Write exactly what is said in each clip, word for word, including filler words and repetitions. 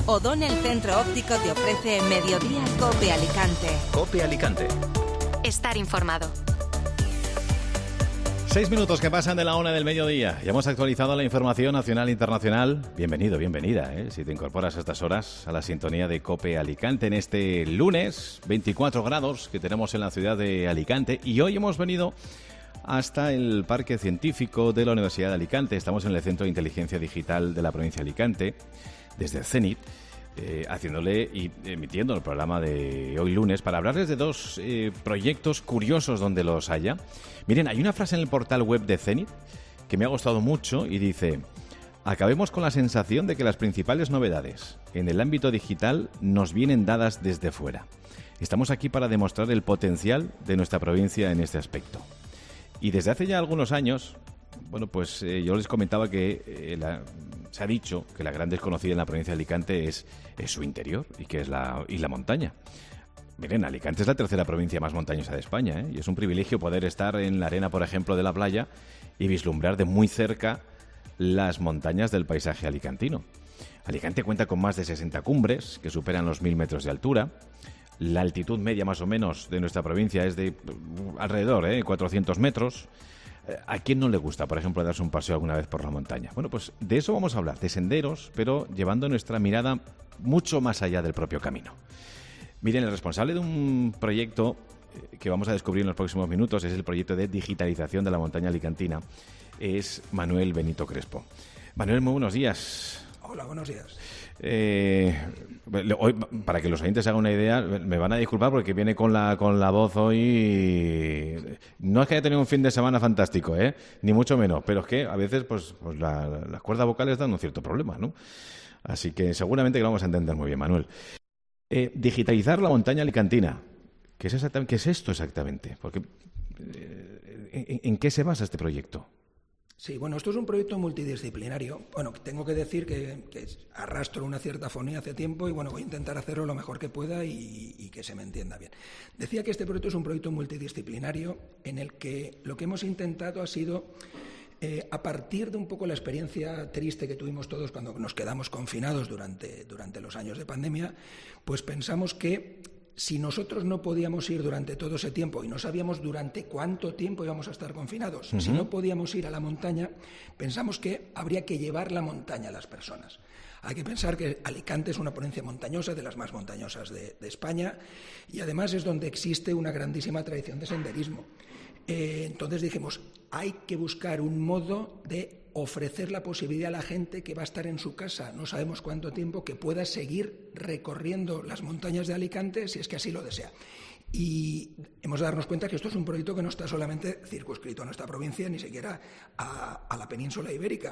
O'Donnell Centro Óptico te ofrece Mediodía COPE Alicante. COPE Alicante. Estar informado. Seis minutos que pasan de la una del mediodía. Ya hemos actualizado la información nacional e internacional. Bienvenido, bienvenida, ¿eh? Si te incorporas a estas horas a la sintonía de COPE Alicante en este lunes, veinticuatro grados que tenemos en la ciudad de Alicante. Y hoy hemos venido hasta el Parque Científico de la Universidad de Alicante. Estamos en el Centro de Inteligencia Digital de la provincia de Alicante, desde el CENIT, eh, haciéndole y emitiendo el programa de hoy lunes para hablarles de dos eh, proyectos curiosos donde los haya. Miren, hay una frase en el portal web de CENIT que me ha gustado mucho y dice: acabemos con la sensación de que las principales novedades en el ámbito digital nos vienen dadas desde fuera. Estamos aquí para demostrar el potencial de nuestra provincia en este aspecto. Y desde hace ya algunos años, bueno, pues eh, yo les comentaba que eh, la, se ha dicho que la gran desconocida en la provincia de Alicante es, es su interior y que es la, y la montaña. Miren, Alicante es la tercera provincia más montañosa de España, ¿eh? Y es un privilegio poder estar en la arena, por ejemplo, de la playa y vislumbrar de muy cerca las montañas del paisaje alicantino. Alicante cuenta con más de sesenta cumbres que superan los mil metros de altura. La altitud media más o menos de nuestra provincia es de alrededor de ¿eh? cuatrocientos metros. ¿A quién no le gusta, por ejemplo, darse un paseo alguna vez por la montaña? Bueno, pues de eso vamos a hablar, de senderos, pero llevando nuestra mirada mucho más allá del propio camino. Miren, el responsable de un proyecto que vamos a descubrir en los próximos minutos es el proyecto de digitalización de la montaña alicantina. Es Manuel Benito Crespo. Manuel, muy buenos días. Hola, buenos días. Eh, hoy, para que los oyentes se hagan una idea, me van a disculpar porque viene con la con la voz hoy. No es que haya tenido un fin de semana fantástico, ¿eh? Ni mucho menos, pero es que a veces pues, pues la, las cuerdas vocales dan un cierto problema, ¿no? Así que seguramente que lo vamos a entender muy bien, Manuel. Eh, digitalizar la montaña alicantina. ¿Qué es, exactamente, ¿Qué es esto exactamente? Porque, eh, ¿en, ¿En qué se basa este proyecto? Sí, bueno, esto es un proyecto multidisciplinario. Bueno, tengo que decir que, que arrastro una cierta fonía hace tiempo y bueno, voy a intentar hacerlo lo mejor que pueda y, y que se me entienda bien. Decía que este proyecto es un proyecto multidisciplinario en el que lo que hemos intentado ha sido, eh, a partir de un poco la experiencia triste que tuvimos todos cuando nos quedamos confinados durante, durante los años de pandemia, pues pensamos que si nosotros no podíamos ir durante todo ese tiempo y no sabíamos durante cuánto tiempo íbamos a estar confinados, uh-huh. si no podíamos ir a la montaña, pensamos que habría que llevar la montaña a las personas. Hay que pensar que Alicante es una provincia montañosa, de las más montañosas de, de España, y además es donde existe una grandísima tradición de senderismo. Eh, entonces dijimos, hay que buscar un modo de ofrecer la posibilidad a la gente que va a estar en su casa, no sabemos cuánto tiempo, que pueda seguir recorriendo las montañas de Alicante si es que así lo desea. Y hemos de darnos cuenta que esto es un proyecto que no está solamente circunscrito a nuestra provincia, ni siquiera a, a la península ibérica.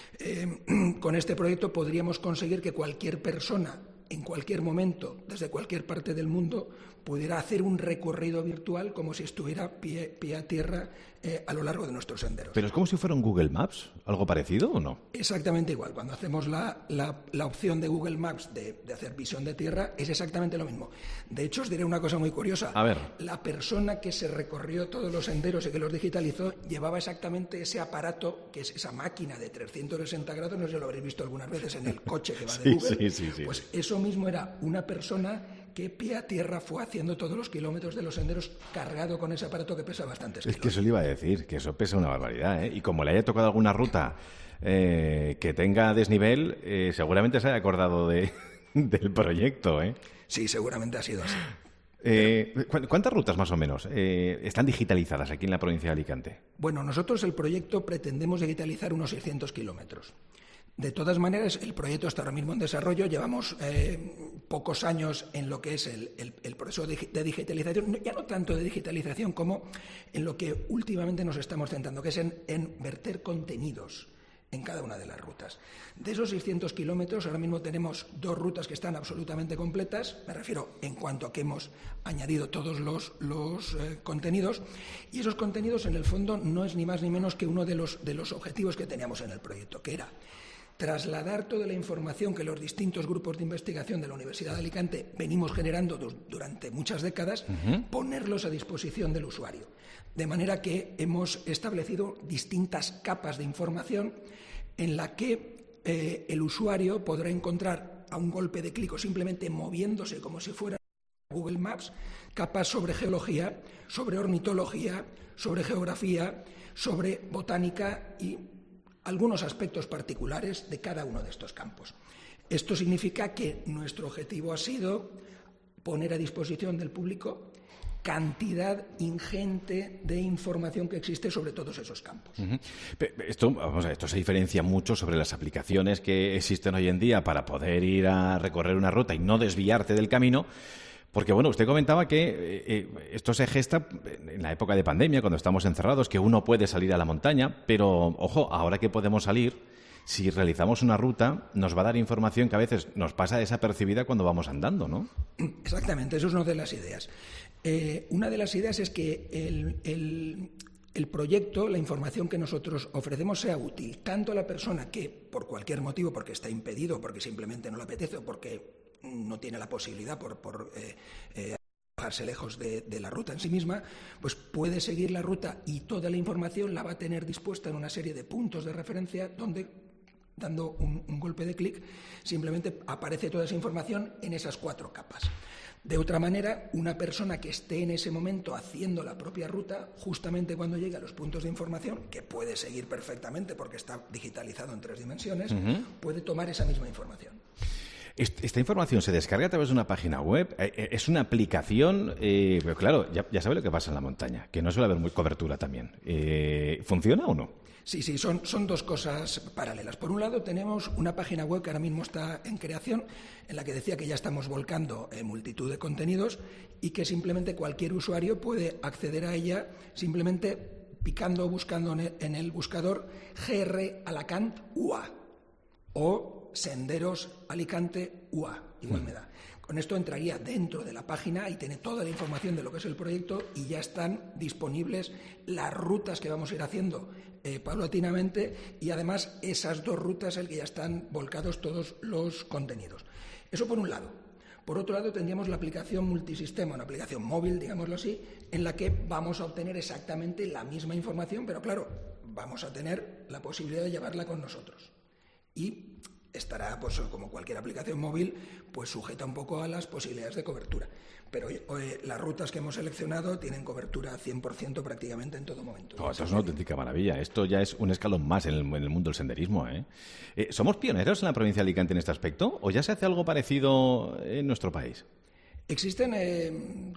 Eh, con este proyecto podríamos conseguir que cualquier persona, en cualquier momento, desde cualquier parte del mundo, pudiera hacer un recorrido virtual como si estuviera pie, pie a tierra eh, a lo largo de nuestros senderos. ¿Pero es como si fuera un Google Maps? ¿Algo parecido o no? Exactamente igual. Cuando hacemos la, la, la opción de Google Maps de, de hacer visión de tierra, es exactamente lo mismo. De hecho, os diré una cosa muy curiosa. A ver. La persona que se recorrió todos los senderos y que los digitalizó llevaba exactamente ese aparato, que es esa máquina de trescientos sesenta grados, no sé si lo habréis visto algunas veces en el coche que va de sí, Google. Sí, sí, sí. Pues eso mismo era una persona que pie a tierra fue haciendo todos los kilómetros de los senderos cargado con ese aparato que pesa bastantes kilos. Es que eso le iba a decir, que eso pesa una barbaridad, ¿eh? Y como le haya tocado alguna ruta eh, que tenga desnivel, eh, seguramente se haya acordado de, del proyecto, ¿eh? Sí, seguramente ha sido así. Eh, ¿Cuántas rutas más o menos eh, están digitalizadas aquí en la provincia de Alicante? Bueno, nosotros el proyecto pretendemos digitalizar unos seiscientos kilómetros. De todas maneras, el proyecto está ahora mismo en desarrollo. Llevamos eh, pocos años en lo que es el, el, el proceso de, de digitalización, ya no tanto de digitalización como en lo que últimamente nos estamos centrando, que es en, en verter contenidos en cada una de las rutas. De esos seiscientos kilómetros, ahora mismo tenemos dos rutas que están absolutamente completas, me refiero en cuanto a que hemos añadido todos los, los eh, contenidos, y esos contenidos en el fondo no es ni más ni menos que uno de los, de los objetivos que teníamos en el proyecto, que era trasladar toda la información que los distintos grupos de investigación de la Universidad de Alicante venimos generando du- durante muchas décadas, uh-huh. ponerlos a disposición del usuario. De manera que hemos establecido distintas capas de información en la que eh, el usuario podrá encontrar a un golpe de clic o simplemente moviéndose como si fuera Google Maps, capas sobre geología, sobre ornitología, sobre geografía, sobre botánica y algunos aspectos particulares de cada uno de estos campos. Esto significa que nuestro objetivo ha sido poner a disposición del público cantidad ingente de información que existe sobre todos esos campos. Uh-huh. Esto, vamos a ver, esto se diferencia mucho sobre las aplicaciones que existen hoy en día para poder ir a recorrer una ruta y no desviarte del camino. Porque, bueno, usted comentaba que eh, esto se gesta en la época de pandemia, cuando estamos encerrados, que uno puede salir a la montaña, pero, ojo, ahora que podemos salir, si realizamos una ruta, nos va a dar información que a veces nos pasa desapercibida cuando vamos andando, ¿no? Exactamente, eso es una de las ideas. Eh, una de las ideas es que el, el, el proyecto, la información que nosotros ofrecemos sea útil, tanto a la persona que, por cualquier motivo, porque está impedido, porque simplemente no le apetece o porque no tiene la posibilidad por, por eh, eh, alejarse lejos de, de la ruta en sí misma, pues puede seguir la ruta y toda la información la va a tener dispuesta en una serie de puntos de referencia donde, dando un, un golpe de clic, simplemente aparece toda esa información en esas cuatro capas. De otra manera, una persona que esté en ese momento haciendo la propia ruta, justamente cuando llegue a los puntos de información, que puede seguir perfectamente porque está digitalizado en tres dimensiones, uh-huh. puede tomar esa misma información. ¿Esta información se descarga a través de una página web? ¿Es una aplicación? Eh, pero claro, ya, ya sabe lo que pasa en la montaña, que no suele haber muy cobertura también. Eh, ¿Funciona o no? Sí, sí, son, son dos cosas paralelas. Por un lado, tenemos una página web que ahora mismo está en creación, en la que decía que ya estamos volcando eh, multitud de contenidos y que simplemente cualquier usuario puede acceder a ella simplemente picando o buscando en el buscador G R Alacant U A o Senderos Alicante U A, igual me da. Con esto entraría dentro de la página y tiene toda la información de lo que es el proyecto y ya están disponibles las rutas que vamos a ir haciendo eh, paulatinamente y además esas dos rutas en las que ya están volcados todos los contenidos. Eso por un lado. Por otro lado tendríamos la aplicación multisistema, una aplicación móvil, digámoslo así, en la que vamos a obtener exactamente la misma información, pero claro, vamos a tener la posibilidad de llevarla con nosotros. Y estará, pues como cualquier aplicación móvil, pues sujeta un poco a las posibilidades de cobertura. Pero eh, las rutas que hemos seleccionado tienen cobertura cien por ciento prácticamente en todo momento. Oh, esto es una auténtica maravilla. Esto ya es un escalón más en el, en el mundo del senderismo, ¿eh? Eh, ¿Somos pioneros en la provincia de Alicante en este aspecto? ¿O ya se hace algo parecido en nuestro país? Existen, eh,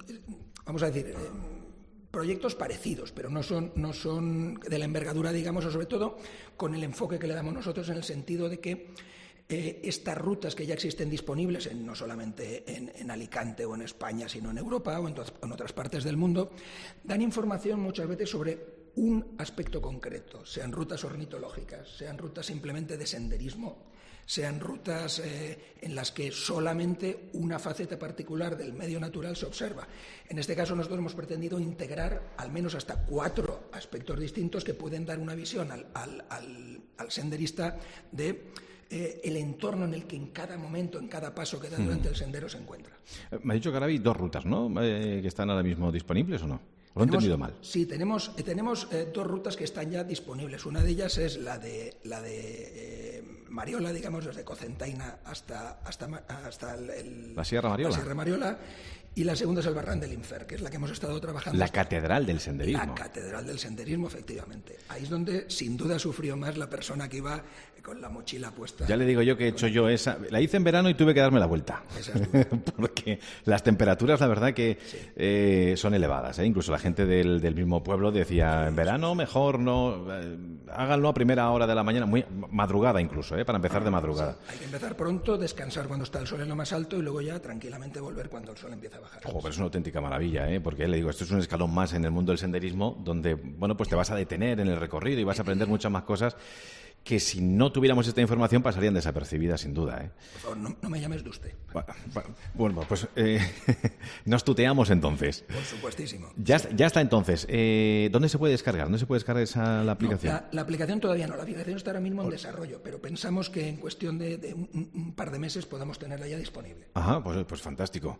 vamos a decir... Eh, proyectos parecidos, pero no son, no son de la envergadura, digamos, o sobre todo con el enfoque que le damos nosotros en el sentido de que eh, estas rutas que ya existen disponibles, en, no solamente en, en Alicante o en España, sino en Europa o en, to- en otras partes del mundo, dan información muchas veces sobre un aspecto concreto, sean rutas ornitológicas, sean rutas simplemente de senderismo, sean rutas eh, en las que solamente una faceta particular del medio natural se observa. En este caso nosotros hemos pretendido integrar al menos hasta cuatro aspectos distintos que pueden dar una visión al, al, al, al senderista de eh, el entorno en el que en cada momento, en cada paso que da durante el sendero se encuentra. Me ha dicho que ahora hay dos rutas, ¿no?, eh, que están ahora mismo disponibles, ¿o no? ¿Lo he entendido mal? Sí, tenemos, eh, tenemos eh, dos rutas que están ya disponibles. Una de ellas es la de la de eh, Mariola, digamos, desde Cocentaina hasta hasta hasta el, el la Sierra Mariola. La Sierra Mariola. Y la segunda es el Barran del Infer, que es la que hemos estado trabajando. La catedral del senderismo. La catedral del senderismo, efectivamente. Ahí es donde, sin duda, sufrió más la persona que iba con la mochila puesta. Ya le digo yo que he hecho yo esa. La hice en verano y tuve que darme la vuelta. Esa es Porque las temperaturas, la verdad, que sí. eh, son elevadas, ¿eh? Incluso la gente del, del mismo pueblo decía, en verano mejor no, eh, háganlo a primera hora de la mañana, muy madrugada incluso, ¿eh? Para empezar de madrugada. Sí. Hay que empezar pronto, descansar cuando está el sol en lo más alto y luego ya tranquilamente volver cuando el sol empieza a bajar. Ojo, pero es una auténtica maravilla, ¿eh? Porque le digo, esto es un escalón más en el mundo del senderismo, donde, bueno, pues te vas a detener en el recorrido y vas a aprender muchas más cosas que si no tuviéramos esta información pasarían desapercibidas, sin duda, ¿eh? Por favor, no, no me llames de usted. Bueno, pues eh, nos tuteamos entonces. Por supuestísimo. Ya, ya está entonces. Eh, ¿Dónde se puede descargar? ¿Dónde se puede descargar esa la aplicación? No, la, la aplicación todavía no. La aplicación está ahora mismo en desarrollo, pero pensamos que en cuestión de, de un, un par de meses podamos tenerla ya disponible. Ajá, pues, pues fantástico.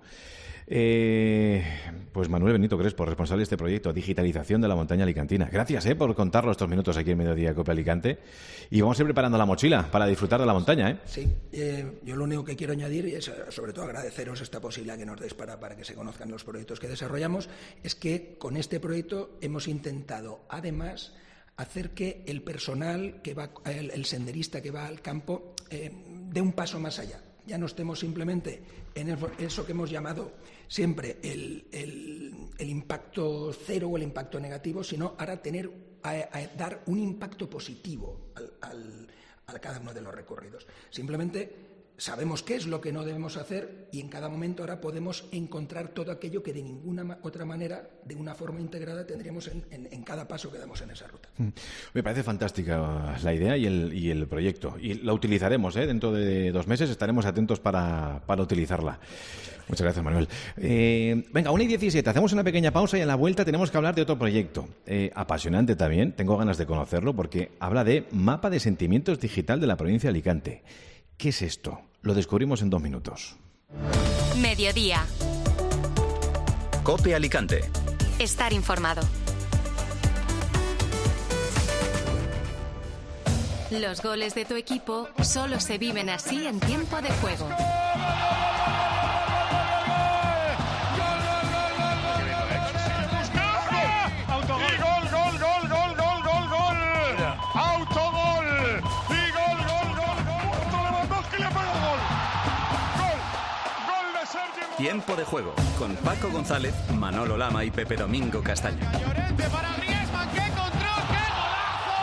Eh, pues Manuel Benito Crespo, responsable de este proyecto, digitalización de la montaña alicantina. Gracias eh, por contarlo estos minutos aquí en Mediodía Cope Alicante. Y Y vamos a ir preparando la mochila para disfrutar de la montaña, ¿eh? Sí, eh, yo lo único que quiero añadir, y es sobre todo agradeceros esta posibilidad que nos deis para, para que se conozcan los proyectos que desarrollamos, es que con este proyecto hemos intentado, además, hacer que el personal, que va, el, el senderista que va al campo, eh, dé un paso más allá. Ya no estemos simplemente en el, eso que hemos llamado siempre el, el, el impacto cero o el impacto negativo, sino ahora tener a, a dar un impacto positivo al, al, a cada uno de los recorridos. Simplemente sabemos qué es lo que no debemos hacer y en cada momento ahora podemos encontrar todo aquello que de ninguna otra manera, de una forma integrada, tendríamos en, en, en cada paso que damos en esa ruta. Me parece fantástica la idea y el, y el proyecto. Y la utilizaremos, ¿eh? Dentro de dos meses estaremos atentos para, para utilizarla. Muchas gracias, Manuel. Eh, venga, una y diecisiete, hacemos una pequeña pausa y a la vuelta tenemos que hablar de otro proyecto. Eh, apasionante también, tengo ganas de conocerlo porque habla de Mapa de Sentimientos Digital de la provincia de Alicante. ¿Qué es esto? Lo descubrimos en dos minutos. Mediodía. COPE Alicante. Estar informado. Los goles de tu equipo solo se viven así en tiempo de juego. Tiempo de juego, con Paco González, Manolo Lama y Pepe Domingo Castaño. Llorente para Griezmann, ¡qué control, qué golazo!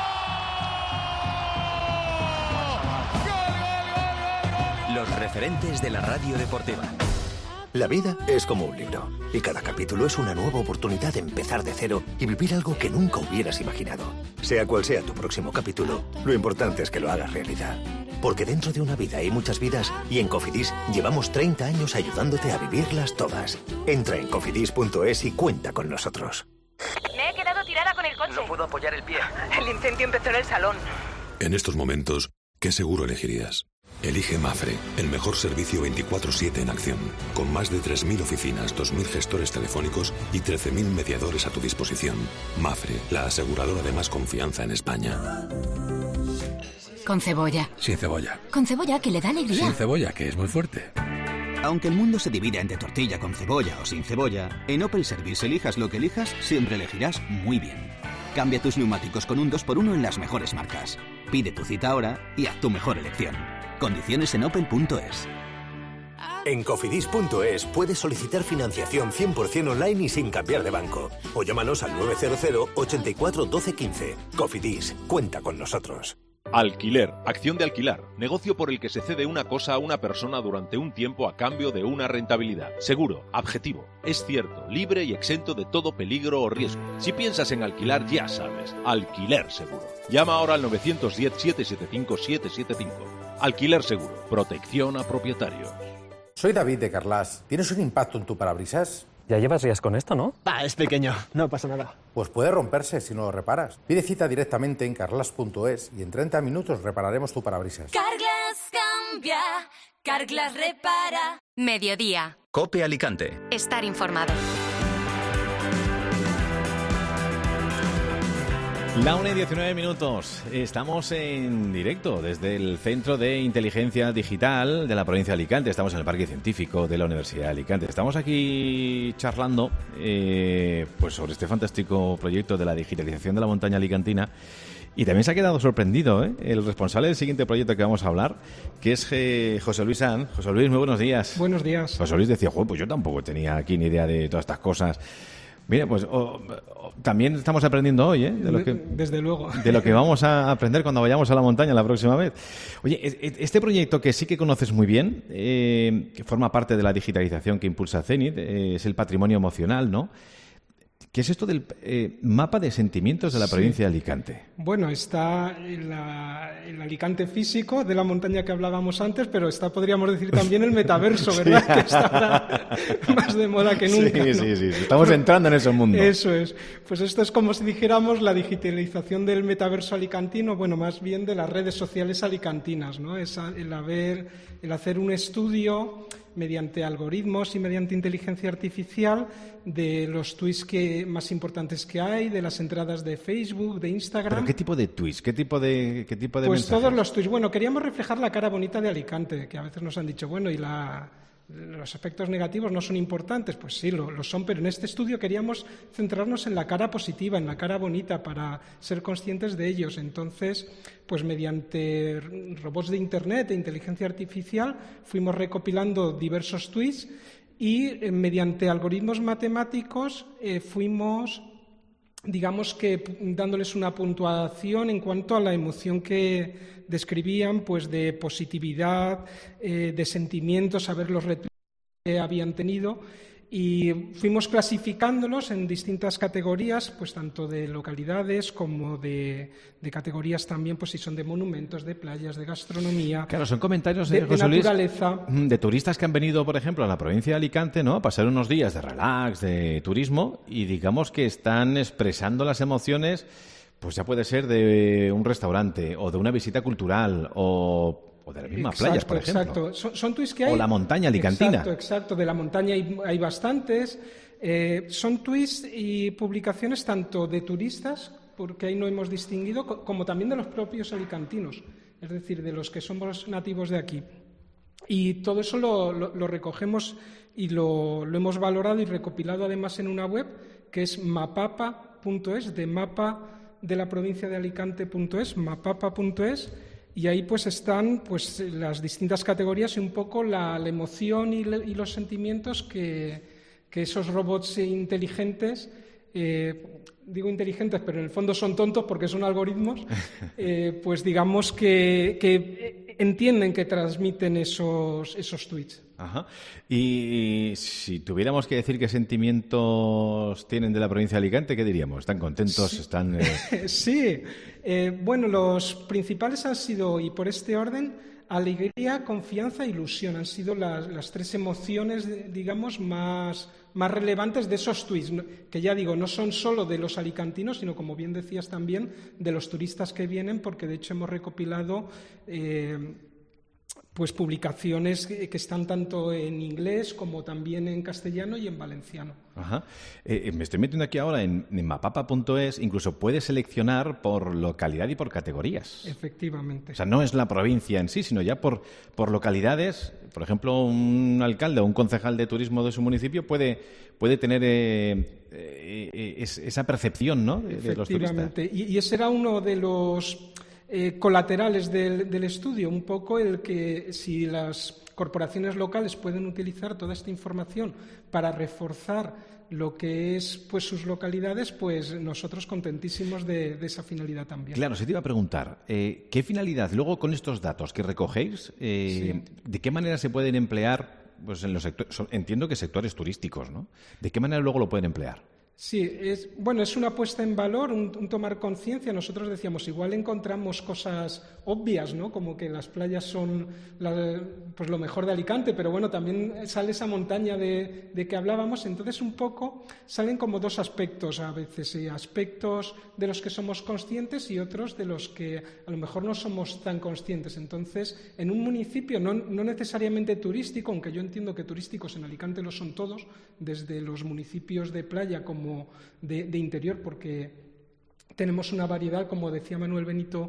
¡Gol, gol, gol, gol, gol! Los referentes de la radio deportiva. La vida es como un libro, y cada capítulo es una nueva oportunidad de empezar de cero y vivir algo que nunca hubieras imaginado. Sea cual sea tu próximo capítulo, lo importante es que lo hagas realidad. Porque dentro de una vida hay muchas vidas y en Cofidis llevamos treinta años ayudándote a vivirlas todas. Entra en cofidis punto es y cuenta con nosotros. Me he quedado tirada con el coche. No puedo apoyar el pie. El incendio empezó en el salón. En estos momentos, ¿qué seguro elegirías? Elige Mafre, el mejor servicio veinticuatro siete en acción. Con más de tres mil oficinas, dos mil gestores telefónicos y trece mil mediadores a tu disposición. Mafre, la aseguradora de más confianza en España. Con cebolla. Sin cebolla. Con cebolla, que le da alegría. Sin cebolla, que es muy fuerte. Aunque el mundo se divida entre tortilla con cebolla o sin cebolla, en Opel Service elijas lo que elijas, siempre elegirás muy bien. Cambia tus neumáticos con un dos por uno en las mejores marcas. Pide tu cita ahora y haz tu mejor elección. Condiciones en opel punto es. En cofidis punto es puedes solicitar financiación cien por ciento online y sin cambiar de banco. O llámanos al nueve cero cero, ochenta y cuatro, doce, quince. Cofidis, cuenta con nosotros. Alquiler, acción de alquilar, negocio por el que se cede una cosa a una persona durante un tiempo a cambio de una rentabilidad. Seguro, objetivo, es cierto, libre y exento de todo peligro o riesgo. Si piensas en alquilar, ya sabes, Alquiler Seguro. Llama ahora al nueve uno cero, siete siete cinco, siete siete cinco. Alquiler Seguro, protección a propietarios. Soy David de Carlas. ¿Tienes un impacto en tu parabrisas? Ya llevas días con esto, ¿no? Va, es pequeño, no pasa nada. Pues puede romperse si no lo reparas. Pide cita directamente en carglass punto es y en treinta minutos repararemos tu parabrisas. Carglass cambia, Carglass repara. Mediodía. COPE Alicante. Estar informado. La una y diecinueve minutos. Estamos en directo desde el Centro de Inteligencia Digital de la provincia de Alicante. Estamos en el Parque Científico de la Universidad de Alicante. Estamos aquí charlando eh, pues sobre este fantástico proyecto de la digitalización de la montaña alicantina. Y también se ha quedado sorprendido ¿eh? el responsable del siguiente proyecto que vamos a hablar, que es eh, José Luis Sanz. José Luis, muy buenos días. Buenos días. José Luis decía, pues yo tampoco tenía aquí ni idea de todas estas cosas. Mira, pues oh, oh, también estamos aprendiendo hoy, ¿eh? De lo que, Desde luego. De lo que vamos a aprender cuando vayamos a la montaña la próxima vez. Oye, este proyecto que sí que conoces muy bien, eh, que forma parte de la digitalización que impulsa Zenit, eh, es el patrimonio emocional, ¿no? ¿Qué es esto del eh, mapa de sentimientos de la provincia sí. de Alicante? Bueno, está el, el Alicante físico de la montaña que hablábamos antes, pero está, podríamos decir, también el metaverso, ¿verdad? Sí. Que está más de moda que nunca. Sí, ¿no? sí, sí. Estamos entrando en ese mundo. Eso es. Pues esto es como si dijéramos la digitalización del metaverso alicantino, bueno, más bien de las redes sociales alicantinas, ¿no? Es el haber, el hacer un estudio mediante algoritmos y mediante inteligencia artificial de los tweets que, más importantes que hay, de las entradas de Facebook, de Instagram. ¿Pero qué tipo de tweets? ¿Qué tipo de, qué tipo de Pues mensajes? todos los tweets. Bueno, queríamos reflejar la cara bonita de Alicante, que a veces nos han dicho, bueno, y la... los aspectos negativos no son importantes, pues sí, lo, lo son, pero en este estudio queríamos centrarnos en la cara positiva, en la cara bonita, para ser conscientes de ellos. Entonces, pues mediante robots de Internet e inteligencia artificial fuimos recopilando diversos tweets y eh, mediante algoritmos matemáticos eh, fuimos, digamos que dándoles una puntuación en cuanto a la emoción que describían, pues de positividad, eh, de sentimientos, saber los retweets que habían tenido, y fuimos clasificándolos en distintas categorías, pues tanto de localidades como de, de categorías también, pues si son de monumentos, de playas, de gastronomía. Claro, son comentarios de, de, José de Luis, naturaleza. de turistas que han venido, por ejemplo, a la provincia de Alicante, ¿no? A pasar unos días de relax, de turismo, y digamos que están expresando las emociones, pues ya puede ser de un restaurante o de una visita cultural o o de las mismas exacto, playas, por ejemplo. Exacto, son, son tweets que hay. O la montaña alicantina. Exacto, exacto. De la montaña hay, hay bastantes. Eh, son tweets y publicaciones tanto de turistas, porque ahí no hemos distinguido, como también de los propios alicantinos, es decir, de los que somos nativos de aquí. Y todo eso lo, lo, lo recogemos y lo, lo hemos valorado y recopilado además en una web que es mapapa punto es, de mapa de la provincia de Alicante punto es, mapapa punto es. Y ahí pues están pues las distintas categorías y un poco la, la emoción y, le, y los sentimientos que, que esos robots inteligentes, eh, digo inteligentes, pero en el fondo son tontos porque son algoritmos, eh, pues digamos que, que entienden que transmiten esos, esos tweets. Ajá. Y si tuviéramos que decir qué sentimientos tienen de la provincia de Alicante, ¿qué diríamos? ¿Están contentos? Sí. ¿Están...? Eh... sí. Eh, bueno, los principales han sido, y por este orden, alegría, confianza e ilusión. Han sido las, las tres emociones, digamos, más, más relevantes de esos tweets, que ya digo, no son solo de los alicantinos, sino, como bien decías también, de los turistas que vienen, porque de hecho hemos recopilado... Eh, pues publicaciones que, que están tanto en inglés como también en castellano y en valenciano. Ajá. Eh, me estoy metiendo aquí ahora en, en mapapa punto es, incluso puedes seleccionar por localidad y por categorías. Efectivamente. O sea, no es la provincia en sí, sino ya por, por localidades. Por ejemplo, un alcalde o un concejal de turismo de su municipio puede, puede tener eh, eh, es, esa percepción, ¿no?, de, de los turistas. Efectivamente. Y, y ese era uno de los... Eh, colaterales del, del estudio, un poco el que si las corporaciones locales pueden utilizar toda esta información para reforzar lo que es pues sus localidades, pues nosotros contentísimos de, de esa finalidad también. Claro, se te iba a preguntar, eh, ¿qué finalidad, luego con estos datos que recogéis, eh, sí. de qué manera se pueden emplear pues en los sectores, entiendo que sectores turísticos, ¿no? ¿De qué manera luego lo pueden emplear? Sí, es, bueno, es una puesta en valor, un, un tomar conciencia. Nosotros decíamos, igual encontramos cosas obvias, ¿no?, como que las playas son la, pues lo mejor de Alicante, pero bueno, también sale esa montaña de, de que hablábamos. Entonces, un poco salen como dos aspectos a veces, ¿sí? Aspectos de los que somos conscientes y otros de los que a lo mejor no somos tan conscientes. Entonces, en un municipio no, no necesariamente turístico, aunque yo entiendo que turísticos en Alicante lo son todos, desde los municipios de playa como como de, de interior, porque tenemos una variedad, como decía Manuel Benito,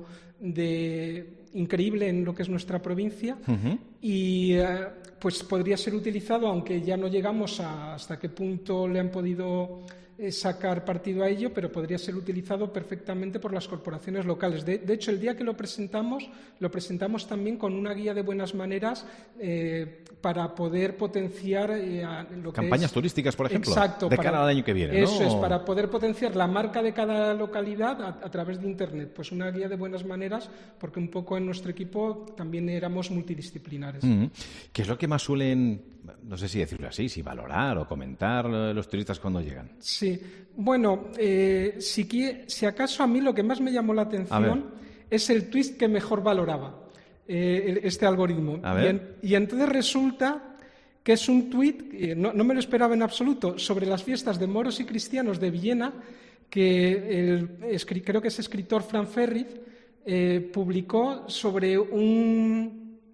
de increíble en lo que es nuestra provincia. Uh-huh. Y eh, pues podría ser utilizado, aunque ya no llegamos a hasta qué punto le han podido eh, sacar partido a ello, pero podría ser utilizado perfectamente por las corporaciones locales. De, de hecho, el día que lo presentamos, lo presentamos también con una guía de buenas maneras eh, para poder potenciar eh, lo que campañas es... turísticas, por ejemplo, exacto, de para... cara al año que viene, Eso ¿no? es, para poder potenciar la marca de cada localidad a, a través de Internet. Pues una guía de buenas maneras, porque un poco en nuestro equipo también éramos multidisciplinares. Mm-hmm. ¿Qué es lo que más suelen, no sé si decirlo así, si valorar o comentar los turistas cuando llegan? Sí, bueno, eh, si, si acaso a mí lo que más me llamó la atención es el tweet que mejor valoraba eh, este algoritmo. A ver. Y, en, y entonces resulta que es un tuit, eh, no, no me lo esperaba en absoluto, sobre las fiestas de moros y cristianos de Villena, que el, creo que es escritor Fran Ferriz eh, publicó sobre un,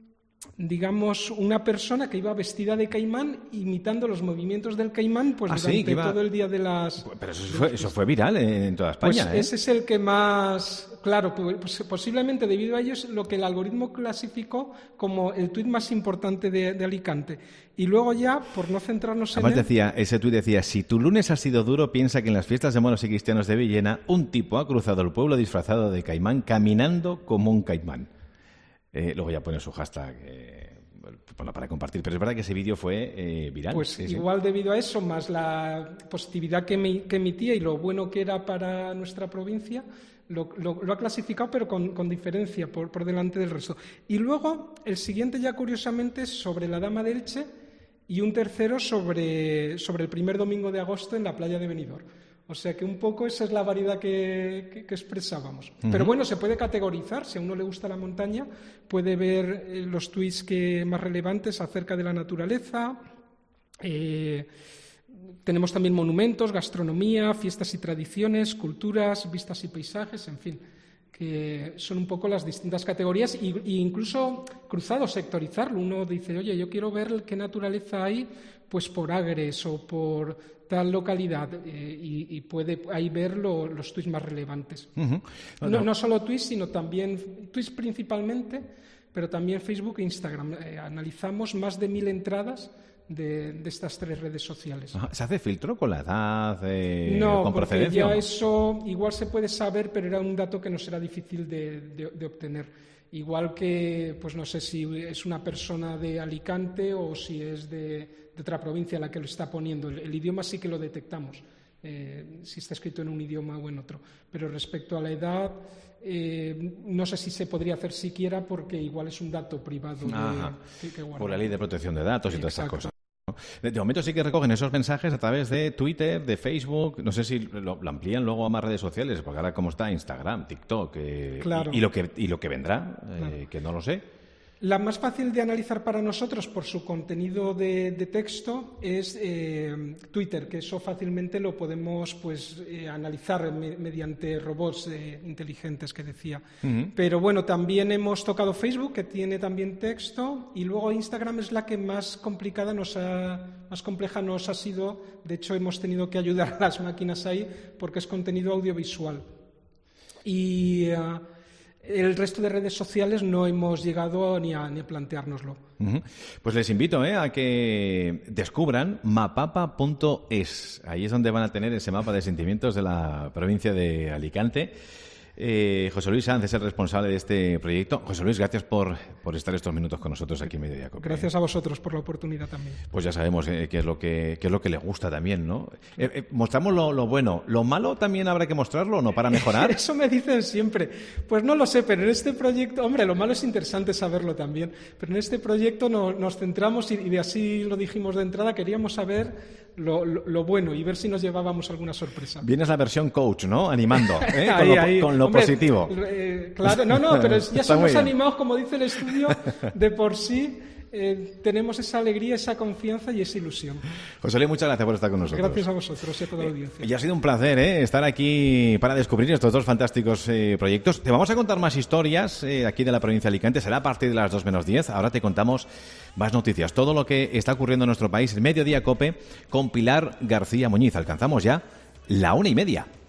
digamos, una persona que iba vestida de caimán imitando los movimientos del caimán pues ah, durante sí, iba... todo el día de las... Pero eso fue, eso fue viral en toda España. Pues ¿eh? ese es el que más... Claro, pues posiblemente debido a ello es lo que el algoritmo clasificó como el tuit más importante de, de Alicante. Y luego ya, por no centrarnos Además en él... decía, ese tuit decía, si tu lunes ha sido duro, piensa que en las fiestas de moros y cristianos de Villena, un tipo ha cruzado el pueblo disfrazado de caimán, caminando como un caimán. Eh, luego ya pone su hashtag... Eh... Bueno, para compartir, pero es verdad que ese vídeo fue eh, viral. Pues sí, igual sí. Debido a eso, más la positividad que, me, que emitía y lo bueno que era para nuestra provincia, lo, lo, lo ha clasificado, pero con, con diferencia por, por delante del resto. Y luego, el siguiente ya curiosamente es sobre la Dama de Elche y un tercero sobre, sobre el primer domingo de agosto en la playa de Benidorm. O sea que un poco esa es la variedad que, que, que expresábamos. Uh-huh. Pero bueno, se puede categorizar. Si a uno le gusta la montaña, puede ver eh, los tweets que, más relevantes acerca de la naturaleza. Eh, tenemos también monumentos, gastronomía, fiestas y tradiciones, culturas, vistas y paisajes, en fin, que son un poco las distintas categorías e incluso cruzado, sectorizarlo. Uno dice, oye, yo quiero ver qué naturaleza hay pues por Agres o por tal localidad eh, y, y puede ahí ver lo, los tweets más relevantes. Uh-huh. Bueno. No, no solo tweets, sino también tweets principalmente, pero también Facebook e Instagram. Eh, analizamos más de mil entradas de, de estas tres redes sociales. ¿Se hace filtro con la edad, eh, no, con procedencia? No, porque ya eso igual se puede saber, pero era un dato que nos era difícil de, de, de obtener. Igual que, pues no sé si es una persona de Alicante o si es de, de otra provincia la que lo está poniendo. El, el idioma sí que lo detectamos, eh, si está escrito en un idioma o en otro. Pero respecto a la edad, eh, no sé si se podría hacer siquiera porque igual es un dato privado de, que, que por la ley de protección de datos y todas esas cosas. De momento sí que recogen esos mensajes a través de Twitter, de Facebook, no sé si lo, lo amplían luego a más redes sociales, porque ahora como está Instagram, TikTok, eh, claro. y, y, lo que, y lo que vendrá, claro. eh, que no lo sé. La más fácil de analizar para nosotros por su contenido de, de texto es eh, Twitter, que eso fácilmente lo podemos pues eh, analizar me, mediante robots eh, inteligentes que decía. Uh-huh. Pero bueno, también hemos tocado Facebook, que tiene también texto, y luego Instagram es la que más complicada nos ha, más compleja nos ha sido. De hecho, hemos tenido que ayudar a las máquinas ahí porque es contenido audiovisual. Y uh, el resto de redes sociales no hemos llegado ni a, ni a planteárnoslo. Uh-huh. Pues les invito eh, a que descubran mapapa punto es. Ahí es donde van a tener ese mapa de sentimientos de la provincia de Alicante. Eh, José Luis Sanz es el responsable de este proyecto. José Luis, gracias por, por estar estos minutos con nosotros aquí en Mediodía Cope. Gracias a vosotros por la oportunidad también. Pues ya sabemos eh, qué es lo que qué es lo que les gusta también, ¿no? Eh, eh, mostramos lo, lo bueno. ¿Lo malo también habrá que mostrarlo o no para mejorar? Eso me dicen siempre. Pues no lo sé, pero en este proyecto, hombre, lo malo es interesante saberlo también, pero en este proyecto no, nos centramos y, y de así lo dijimos de entrada, queríamos saber Lo, lo, lo bueno y ver si nos llevábamos alguna sorpresa. Vienes la versión coach, ¿no? Animando, ¿eh? ahí, con, lo, ahí. con lo Hombre, positivo. Eh, claro, no, no, pero ya somos animados, como dice el estudio, de por sí. Eh, tenemos esa alegría, esa confianza y esa ilusión. José Luis, muchas gracias por estar con nosotros. Gracias a vosotros y a toda la audiencia. Y ha sido un placer ¿eh? estar aquí para descubrir estos dos fantásticos eh, proyectos. Te vamos a contar más historias eh, aquí de la provincia de Alicante. Será a partir de las dos menos diez. Ahora te contamos más noticias. Todo lo que está ocurriendo en nuestro país. Mediodía Cope con Pilar García Muñiz. Alcanzamos ya la una y media.